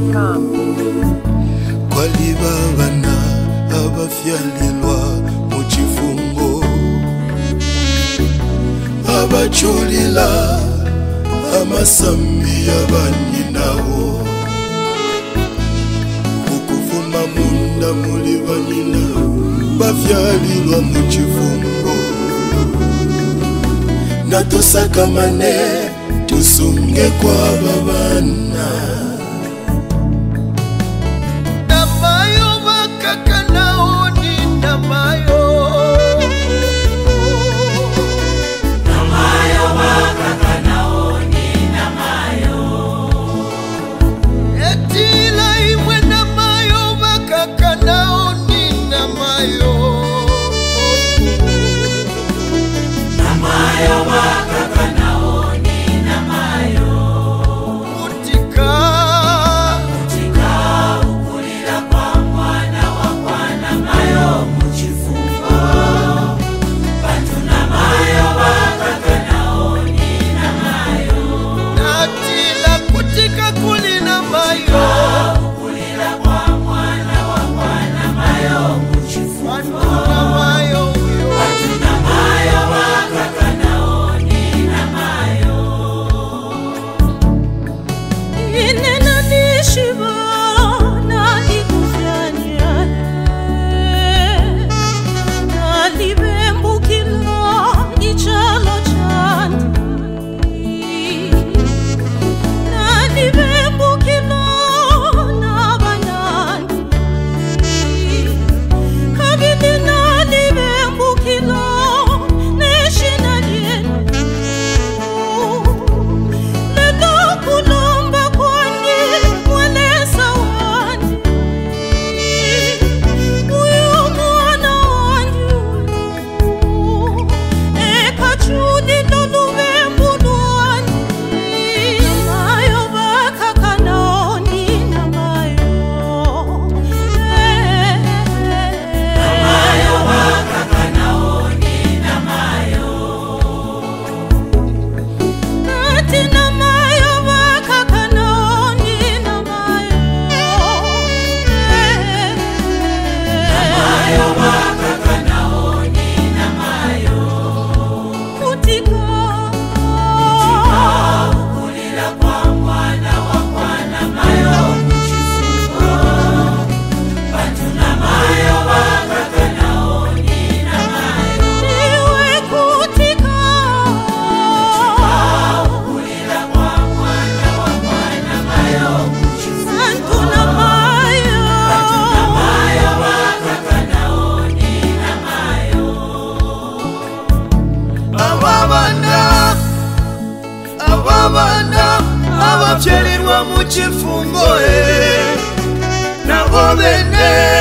BellaTracks.com. Kwaliba bana abafyalilwa mu kifungo, abachulila amasambi abaninawo, okuvuma munda muli banina bafyalilwa mu kifungo. Natusakamane tusunge kwa babana. Namayo bakakanao ni namayo, namayo bakakanao ni namayo. etila imwe namayo bakakanao ni namayo. Namayo bakakanao ni namayo. Utika ukulila kwa mwana wa kwana mayo muchifungo. Bantu namayo bakakanao ni namayo. natila kutika kuli namayo, Ukulila kwa mwana wa kwana mayo muchifungo. namayo uyo. Bantu namayo bakakanao ni namayo. Inena nishiba na ikufyanya, na libembukila ichalo chandi, na libembukila na banandi, kabili na libembukila neshina yenu. Lelo kulomba kwani mweleza wani, uyu mwana wanyu ekachuli lolubembu lwani. Namayo bakakanao ni namayo. Namayo bakakanao ni namayo. Nati namayo bakakanao ni namayo. Namayo bakakanao ni namayo. Kutika Ukulila kwa mwana wa kwana mayo muchifungo. Bantu namayo bakakanao ni namayo. iwe kutika Ukulila kwa mwana wa kwana mayo muchifungo. Santu namayo. Namayo bakakanao ni namayo. Ababana abafyalilwa mu kifungo, nabo bene